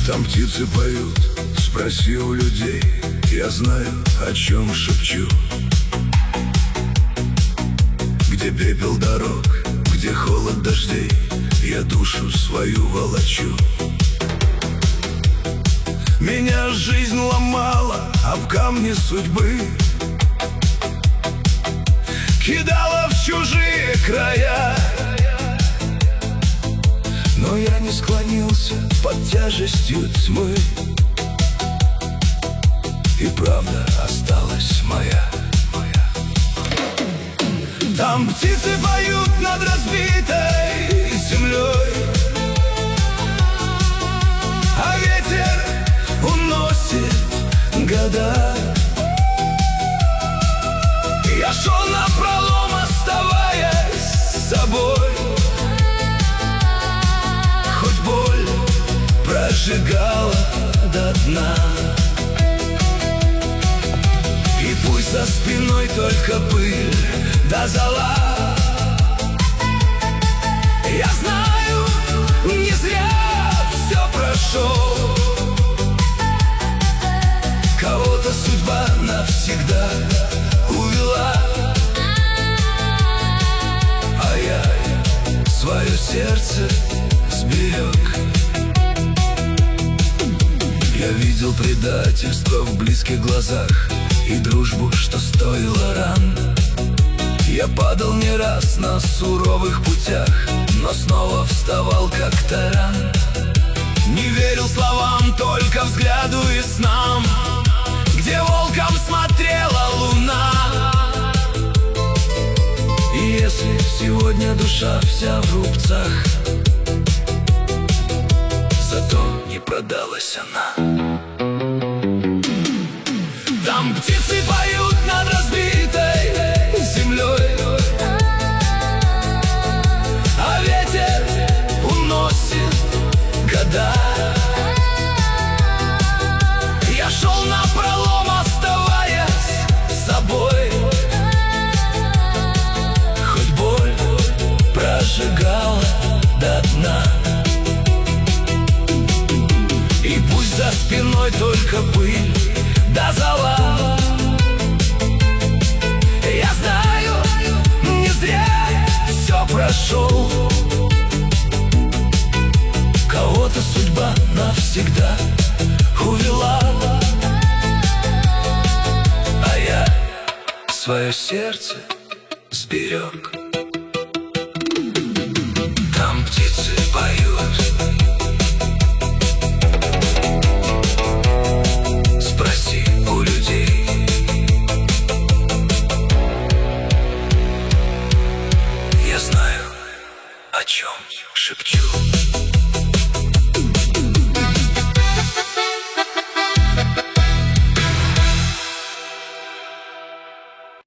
Там птицы поют, спроси у людей, я знаю, о чем шепчу. Где пепел дорог, где холод дождей, я душу свою волочу. Меня жизнь ломала об камни судьбы, кидала в чужие края, но я не склонился под тяжестью тьмы, и правда осталась моя. Там птицы поют над разбитой землей, а ветер уносит года. Я шел напролом, оставаясь с собой, хоть боль прожигала до дна. И пусть за спиной только пыль да зола, я знаю, не зря все прошел. Кого-то судьба навсегда увела, а я свое сердце сберег. Я видел предательство в близких глазах и дружбу, что стоила ран. Я падал не раз на суровых путях, но снова вставал как таран. Не верил словам, только взгляду и снам, где волком смотрела луна. И если сегодня душа вся в рубцах, зато не продалась она. Там птицы поют над разбитой землей, а ветер уносит года. Я шел напролом, оставаясь с собой, хоть боль прожигала до дна. И пусть за спиной только пыль да зола, я знаю, не зря все прошел. Кого-то судьба навсегда увела, а я свое сердце сберег. Там птицы поют, спроси у людей, я знаю, о чем шепчу.